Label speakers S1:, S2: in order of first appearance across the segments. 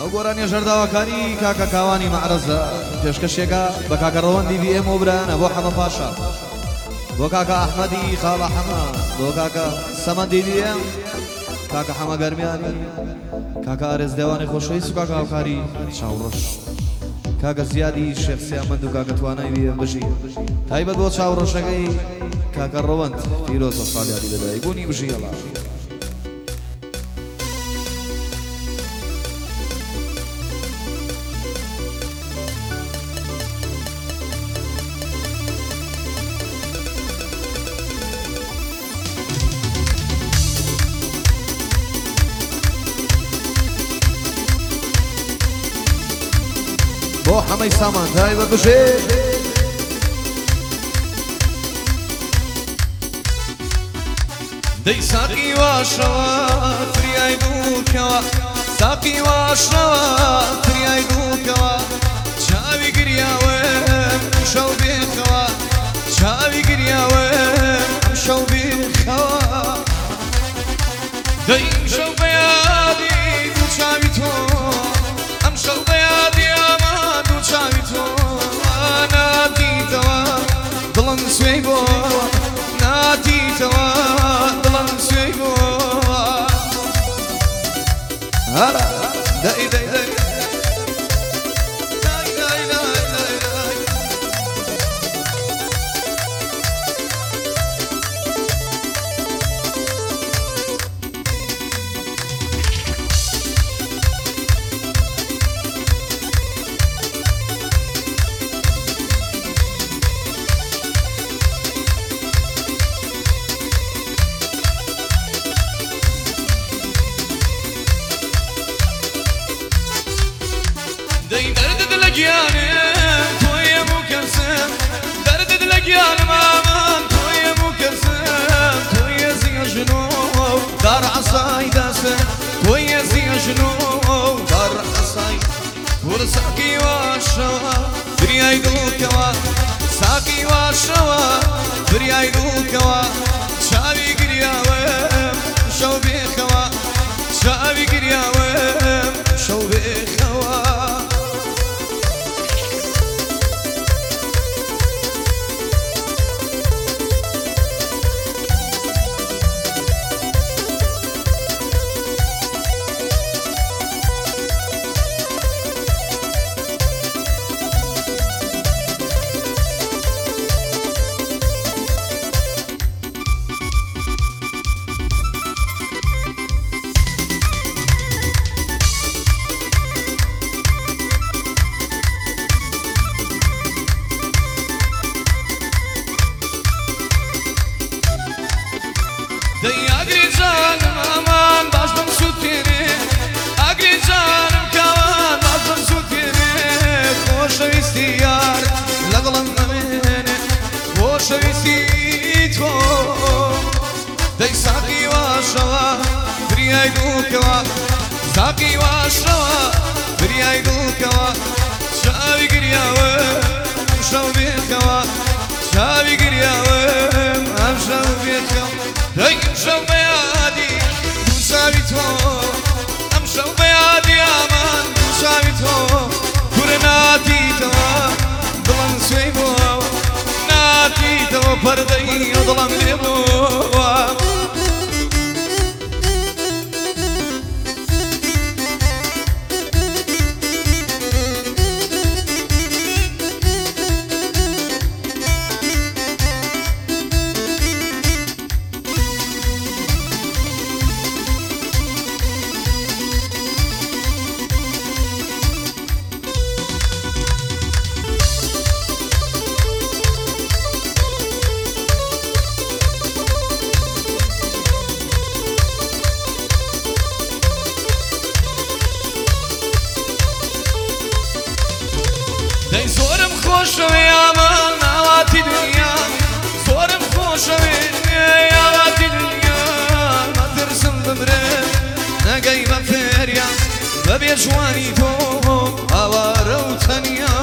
S1: ئەو گۆرانی ژەرداوەکاری کاکە کاوانی مەعرەزە پێشکەشێکە بە کاکە ڕەوەندی VM و برانە بۆ حەمە پاشا بۆ کاکە ئەحمەدی خاڵە حەمە بۆ کاکە سەمەندی VM کاکە حەمە گەرمیانی کاکە ئارێز دێوانی خۆشەویست و کاکە هاوکاری چاوڕەش کاکە زیادی شێخ سیامەند و کاکە توانای VM بژی تایبەت بۆ چاوڕەشەکەی کاکە ڕەوەند پیرۆزە ساڵیاری دەدای بوونی بژی هەڵا بۆ حەمەی سامان تایبەت بژێ دەی ساقی واشەوە فریای دووکەوە ساقی واشەوە فریای دووکەوە چاوی گریاوم شەو بێخەوە چاوی گریاوم شەو بێخەوە دەی شەو بەیادی دوو چاوی تۆ ئەم شەو بەیادی ئەمان دوو چاوی تۆ ناتیتەوە دڵم سوێی بۆ ناتیتەوە دڵم سوێی بۆ هەرا دەی دەی دەی دەی دەردت لە گیانم تۆیەم و کەسم دەردت لە گیانم ئامان تۆیەم و کەسم تۆیە زیەژنۆ دار عەسای دەسم تۆیە زیەژنۆ دار عەسای وەرە ساقی واشەوە فریای دووکەوە ساقی واشەوە فریای دووکەوە چاوی گریاوم شەو بێخەوە چاوی گریاوم شەو بێخەوە دەی ئاگری جانم ئامان باش بم سوود پێنێ ئاگری جانم کاوان باش بم سوود پێنێ خۆشەویستی یار لەگەڵم نەمێنێ خۆشەویستی تۆ دەی ساقی واشەوە فریای دووکەوە ساقی واشەوە فریای دووکەوە چاوی گریاوم شەو بێخەوە چاوی گریاوم ئەم شەو بێخەوە دەی شەو بەیادی دوو چاوی تۆ ئەم شەو بەیادی ئامان دوو چاوی تۆ کوورە ناتیتەوە دڵم سوێی بۆ ناتیتەوە پەردەی دڵم لێ بۆوە دەی زۆرم خۆشەوێ ئامان ناواتی دنیا زۆرم خۆشەوێ ئاواتی دنیا مەترسم بمرم نەگەی بە فێریا بەبێ جوانی تۆ ئاوارە و تەنیا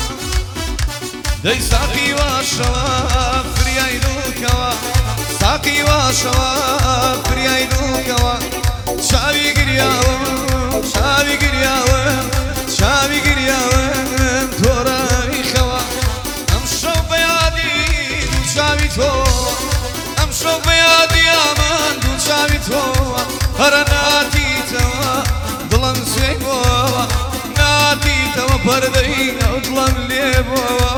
S1: دەی ساقی واشەوە فریای دووکەوە ساقی واشەوە فریای دووکەوە چاوی گریاوم چاوی گریاوم ناوی تۆوە هەرە ناتیتەوە دڵم سوێی بۆوە ناتیتەوە پەردەی ئەو دڵم لێ بۆوە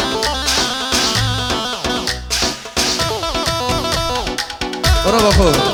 S1: برافو